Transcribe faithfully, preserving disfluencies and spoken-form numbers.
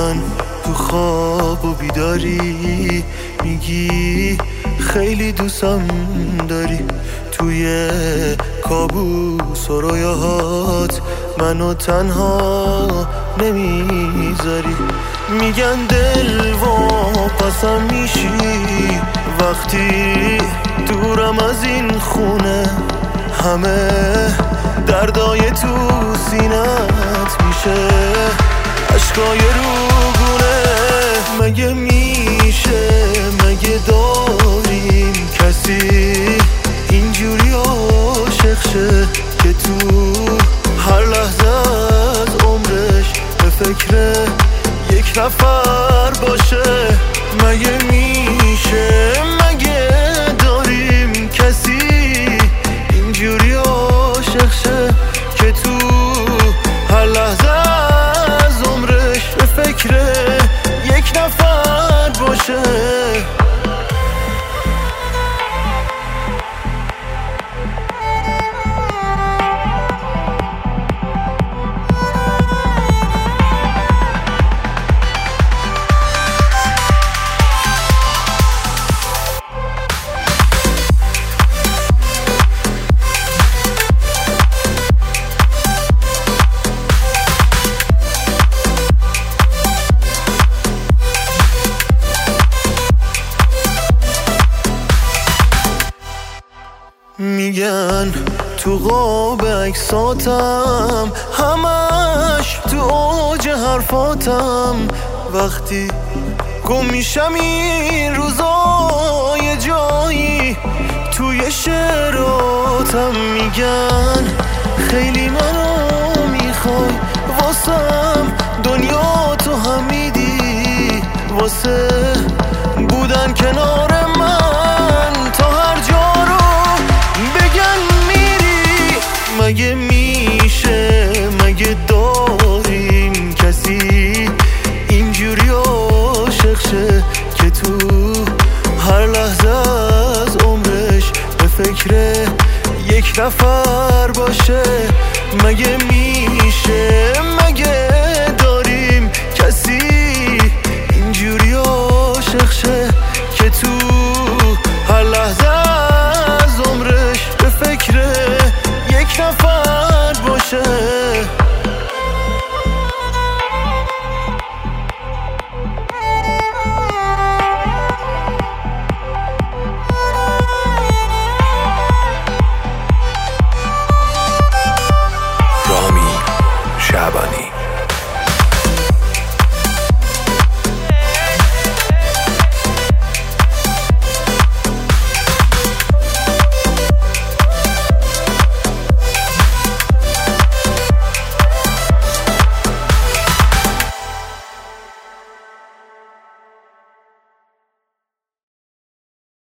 من تو خواب و بیداری میگی خیلی دوستم داری، توی کابوس و رویاهات منو تنها نمیذاری. میگن دل واپسم میشی وقتی دورم از این خونه، همه دردای تو سینت میشه عشقای روگونه. مگه میشه، مگه داریم کسی اینجوری عاشق شه که تو هر لحظه از عمرش به فکر یک نفر باشه؟ مگه میشه، مگه داریم کسی اینجوری عاشق شه که تو هر لحظه از عمرش به فکر یک نفر باشه؟ میگن تو قاب عکساتم همش تو اوج حرفاتم، وقتی گم میشم این روزای جایی توی شعراتم. میگن خیلی منو میخوای، واسم دنیا تو هم میدی، واسه بودن کنار من تا هر جا رو بگن میری. مگه میشه، مگه داریم کسی اینجوری عاشق شه که تو هر لحظه از عمرش به فکر یک نفر باشه؟ مگه میشه، مگه داریم کسی اینجوری عاشق شه که تو هر لحظه از عمرش به فکر یک نفر باشه؟ رامی شعبانی.